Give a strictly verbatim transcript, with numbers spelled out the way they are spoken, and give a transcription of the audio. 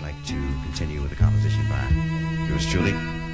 like to continue with the composition by yours truly.